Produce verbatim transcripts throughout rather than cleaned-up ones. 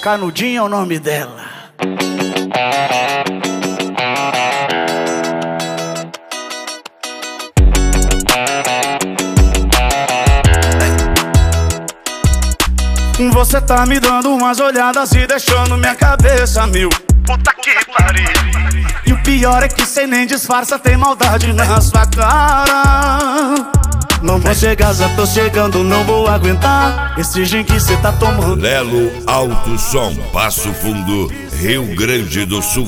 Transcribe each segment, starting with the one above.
Canudinho é o nome dela. Você tá me dando umas olhadas e deixando minha cabeça mil. Puta que pariu. E o pior é que cê nem disfarça, tem maldade na sua cara. Não vou chegar, já tô chegando, não vou aguentar esse gin que cê tá tomando. Lelo Alto Som, Passo Fundo, Rio Grande do Sul.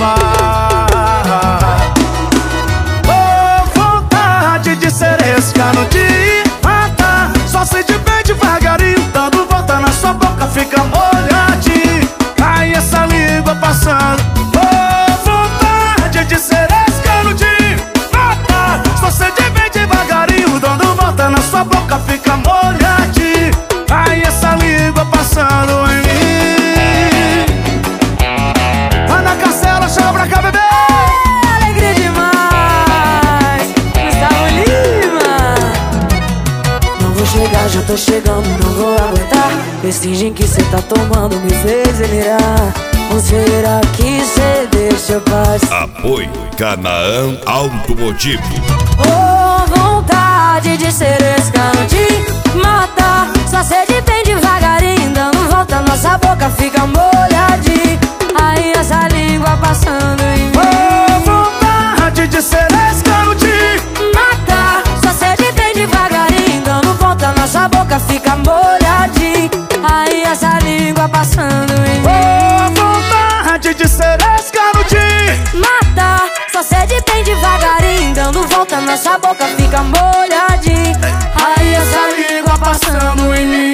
Oh, vontade de ser esse canudinho, mata. Só sei de bem devagarinho, dando volta na sua boca, fica molhadinho. Ai, essa língua passando. Oh, vontade de ser esse canudinho, mata. Só sei de bem devagarinho, dando volta na sua boca, fica molhadinho. Ai, essa língua passando em mim. Vai na Castela, chama pra cá, bebê. Alegria demais, Gustavo Lima. Não vou chegar, já tô chegando, não vou aguentar esse gin que cê tá tomando me fez delirar. Ou será que cê deixa paz? Apoio Canaã Automotivo. Oh, vontade de ser esse canudinho, mata. Só sede bem devagarinho, dando volta, nossa boca fica molhadinha. Aí essa língua passando em mim. Oh, vontade de ser esse canudinho, mata. Só sede bem devagarinho, dando volta, nossa boca fica molhadinha. Aí essa língua passando em mim. oh, vontade de ser esse canudinho, mata. Só sede bem devagarinho, dando volta, nossa boca fica molhadinha. Aí essa língua passando em mim.